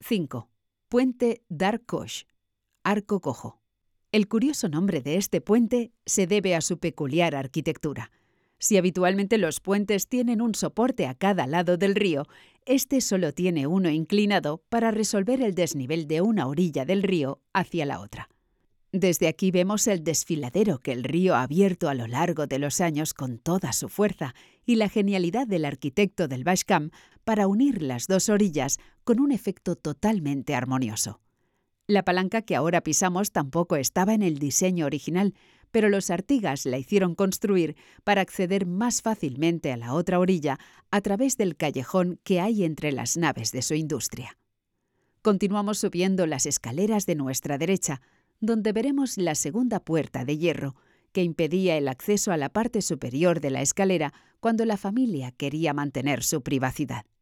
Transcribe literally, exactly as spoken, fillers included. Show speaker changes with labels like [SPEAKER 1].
[SPEAKER 1] cinco. Puente Dar Coix, Arco Cojo. El curioso nombre de este puente se debe a su peculiar arquitectura. Si habitualmente los puentes tienen un soporte a cada lado del río, este solo tiene uno inclinado para resolver el desnivel de una orilla del río hacia la otra. Desde aquí vemos el desfiladero que el río ha abierto a lo largo de los años con toda su fuerza y la genialidad del arquitecto del Baix Camp para unir las dos orillas con un efecto totalmente armonioso. La palanca que ahora pisamos tampoco estaba en el diseño original, pero los Artigas la hicieron construir para acceder más fácilmente a la otra orilla a través del callejón que hay entre las naves de su industria. Continuamos subiendo las escaleras de nuestra derecha, donde veremos la segunda puerta de hierro, que impedía el acceso a la parte superior de la escalera cuando la familia quería mantener su privacidad.